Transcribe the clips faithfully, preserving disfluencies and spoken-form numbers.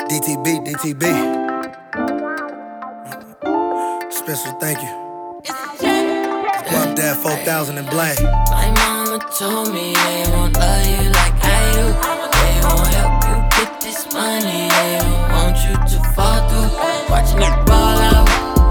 D T B, D T B. Special thank you. Guap Dad four thousand and Black. My mama told me they won't love you like I do. They won't help you get this money. They don't want you to fall through. Watching it ball out.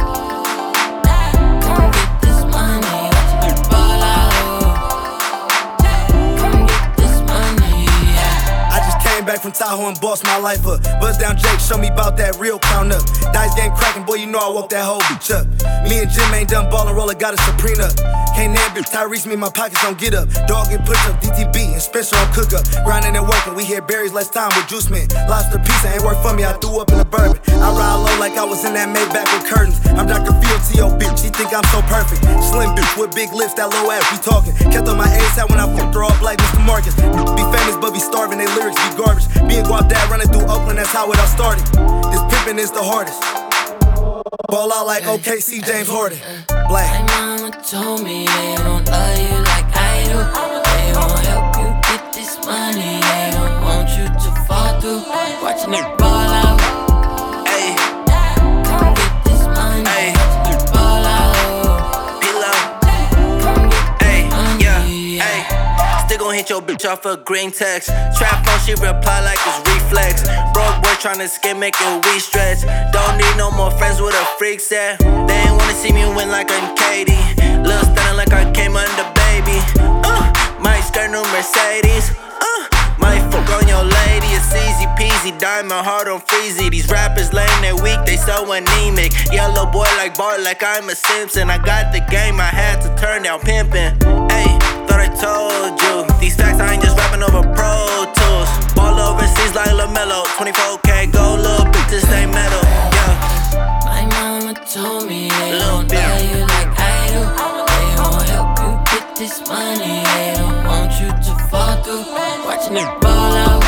Come get this money. Watching it ball out. Come get this money, yeah. I just came back from Tahoe and bossed my life up. Buzz down Jake, show me about that real count up. Dice game cracking, boy, you know I woke that whole bitch up. Me and Jim ain't done ballin', roller, got a Supreme up. Can't name bitch, Tyrese, me, my pockets don't get up. Dog get push up, D T B, and Spencer on cook up. Grinding and working, we hit berries less time with Juice Man. Lobster pizza ain't work for me, I threw up in the bourbon. I ride low like I was in that Maybach with curtains. I'm Doctor Field, T O bitch, she think I'm so perfect. Slim bitch with big lips, that low ass, we talking. Kept on my ace hat when I fucked her all black, Mister Marcus. Be famous, but be starving, they lyrics be garbage. Me and Guap Dad running through Oakland, that's how it all started. This pimpin' is the hardest. Ball out like O K C, James Harden. Black. My mama told me they won't love you like I do. They won't help you get this money. They don't want you to fall through. Watching it ball out. Ayy, Come get this money. Ayy. Watching it ball out. P-Lo, Come get this ayy, money, yeah, ayy. Still gon' hit your bitch off a green text. Trap phone, she reply like it's reflex. Broke boy tryna skip, making we stretch. Don't need no more friends with a freak set. They ain't wanna see me win like I'm Katie. Lil' stunning like I came under baby. Uh, might skirt new Mercedes. Uh, might fuck on your lady, it's easy peasy. Diamond heart on freezy. These rappers lame, they weak, they so anemic. Yellow boy like Bart, like I'm a Simpson. I got the game, I had to turn down pimpin'. Ayy, thought I told you. These facts, I ain't just rapping over Pro Tools. Ball overseas like LaMelo. twenty-four K gold, little bitches stay metal. Yeah, My mama told me they Lil' won't Bill. love you like I do. They won't help you get this money. They don't want you to fall through. Watching it ball out.